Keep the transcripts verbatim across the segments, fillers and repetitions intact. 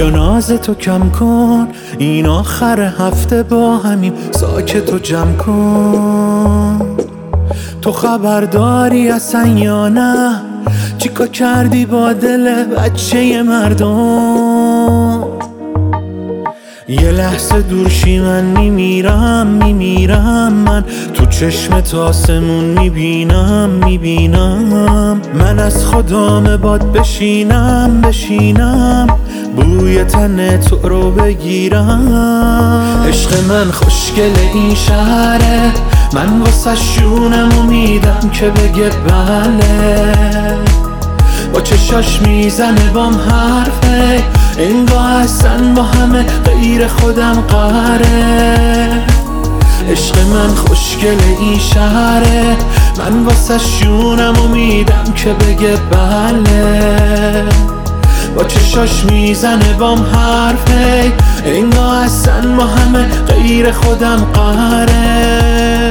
بیا ناز تو کم کن، این آخر هفته با همیم ساکت و جمع کن. تو خبرداری اصلا یا نه چیکار کردی با دل بچه مردم؟ یه لحظه دورشی من میمیرم میمیرم، من تو چشمت آسمون میبینم میبینم. من از خدام باد بشینم بشینم، بوی تن تو رو بگیرم. عشق من خوشگل این شهره، من واسه شونم امیدم که بگه بله. با چشاش میزنه بام حرفه، انگاه اصلا با همه غیر خودم قهره. عشق من خوشگل این شهره، من واسه شونم امیدم که بگه بله. با چشاش میزنه بام حرفه، انگاه اصلا با همه غیر خودم قهره.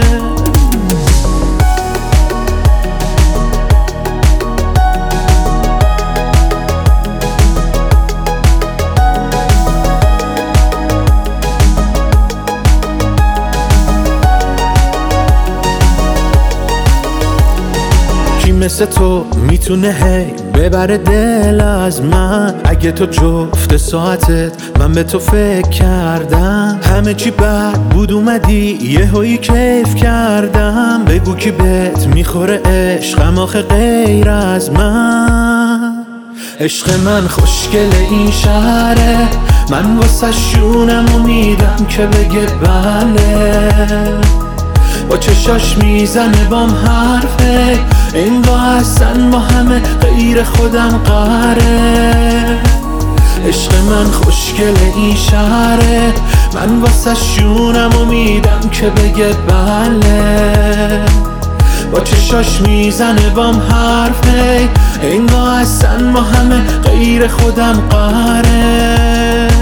مثل تو میتونه هی ببره دل از من؟ اگه تو جفت ساعتت من به تو فکر کردم، همه چی بد بود اومدی یه هایی کیف کردم. بگو کی بهت میخوره عشقم آخه غیر از من؟ عشق من خوشگل این شهره، من واسه شونم امیدم که بگه بله. با چشاش میزنه بام حرفه، انگاه اصلا با همه غیر خودم قهره. عشق من خوشگل این شهره، من واسه شونم امیدم که بگه بله. با چشاش میزنه بام حرفه، انگاه اصلا با همه غیر خودم قهره.